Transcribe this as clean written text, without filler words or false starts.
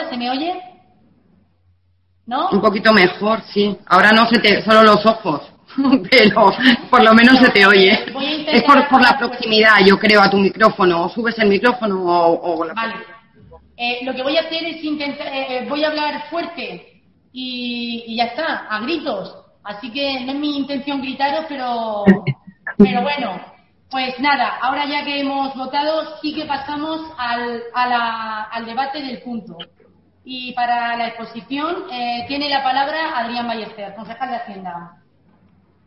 se me oye? ¿No? Un poquito mejor, sí. Ahora no se te... solo los ojos. Pero por lo menos se te oye. Voy a intentar Es por la hablar proximidad, yo creo, a tu micrófono. O subes el micrófono o la... Vale. Lo que voy a hacer es intentar... voy a hablar fuerte y ya está, a gritos. Así que no es mi intención gritaros, pero bueno. Pues nada, ahora ya que hemos votado, sí que pasamos al debate del punto. Y para la exposición tiene la palabra Adrián Ballester, concejal de Hacienda.